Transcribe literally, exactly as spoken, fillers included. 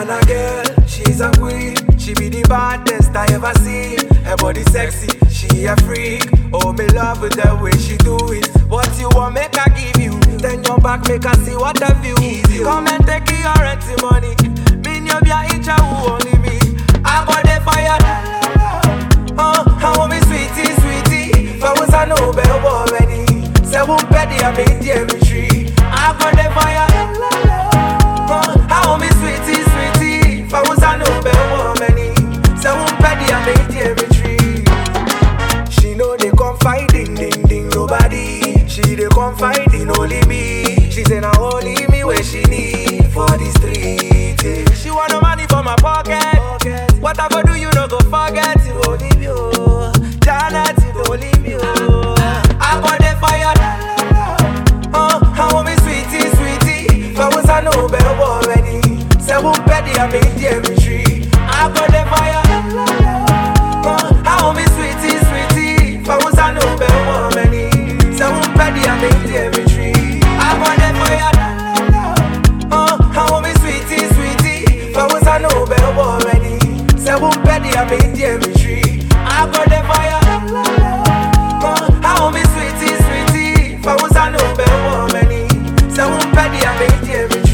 Ghana girl, she's a queen. She be the baddest I ever seen. Her body sexy, she a freak. Oh, me love with the way she do it. What you want, make I give you. Then your back, make I see what I view. Easy. Come and take your rent money. Me no be a inch who only me. I got the fire. Oh, I want me sweetie, sweetie. If I was a Nobel already, seven petty I made the every tree. I got the fire. Oh, I want me sweetie, sweetie. If I was a Nobel already, seven petty I made the every tree. She know they confide ding ding ding nobody. She they confide in only me. She say now only me where she need for the street. Yeah. She want no money for my pocket. What I go do you no go forget. You don't leave you, Janet, you don't leave you. I got the fire. Oh, I want me sweetie, sweetie. If I was a Nobel already, seven petty I made the every tree. I got the fire. Oh, I want me sweetie, sweetie. If I was a Nobel already, seven petty I made the every tree. I got the fire. Oh, I want me sweetie, sweetie. If I was a Nobel already, seven petty I made the every tree. I got the fire. Oh, I want me sweetie, sweetie. If I was a Nobel already, seven petty I made the every tree.